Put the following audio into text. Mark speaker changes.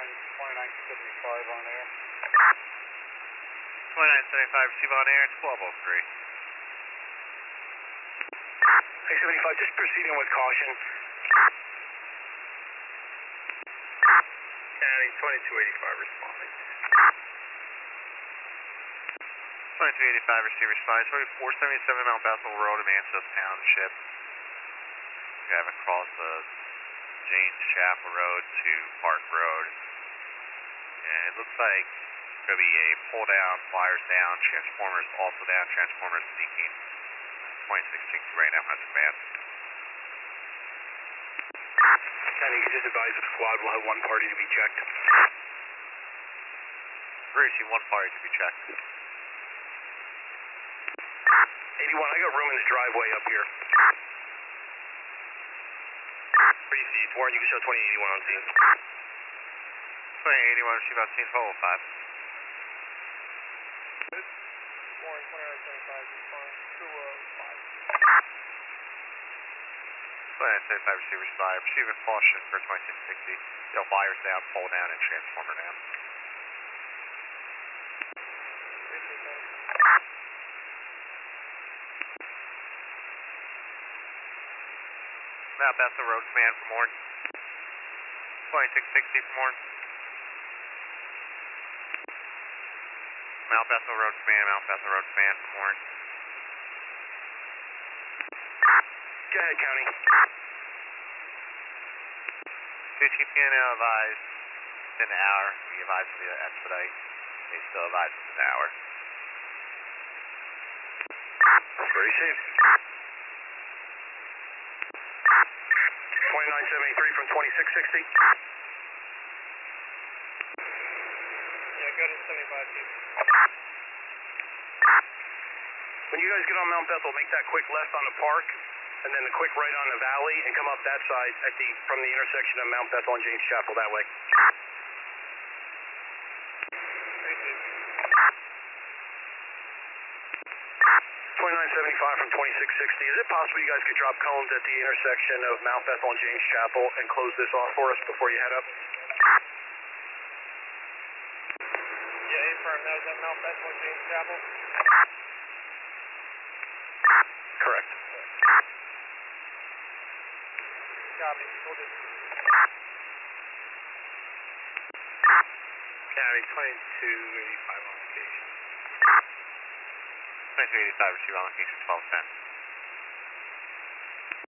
Speaker 1: 2975 on air.
Speaker 2: 2975, receive on air, 1203.
Speaker 3: 875, just proceeding with caution.
Speaker 4: County 2285 responding.
Speaker 2: 2285, receive response. 477 Mount Bethel Road, Mansfield Township. We have across the James Chapel Road to Park Road. And it looks like it's going to be a pull down, wires down, transformers also down, transformers leaking. 2660 right now, that's command.
Speaker 3: County, you just advise the squad will have one party to be checked.
Speaker 2: Bruce, you one party to be checked.
Speaker 3: 81, I got room in the driveway up here.
Speaker 4: Received. Warren, you can show 2081 on scene.
Speaker 2: 2081, receive on scene 405.
Speaker 1: Warren 2975, respond 205.
Speaker 2: 2975, receive respond. Receive a caution for 2660. Wires down, pole down, and transformer down. Mount Bethel Road Command from Warren. 2660 from Warren. Mount Bethel Road Command, Mount Bethel Road Command from Warren.
Speaker 3: Go ahead, County.
Speaker 2: 2TPNL advised within an hour. We advised the expedite. They still advised within an hour.
Speaker 3: Very safe. 2973 from 2660.
Speaker 1: Yeah, go to 75 feet.
Speaker 3: When you guys get on Mount Bethel, make that quick left on the park, and then the quick right on the valley, and come up that side from the intersection of Mount Bethel and James Chapel that way. 2975 from 2660. Is it possible you guys could drop cones at the intersection of Mount Bethel and James Chapel and close this off for us before you head up?
Speaker 1: Yeah, A-firm, that was at Mount Bethel and James Chapel.
Speaker 3: Correct.
Speaker 1: Copy, we'll do.
Speaker 4: County 2285 on location.
Speaker 2: 2285, receive on location 1210.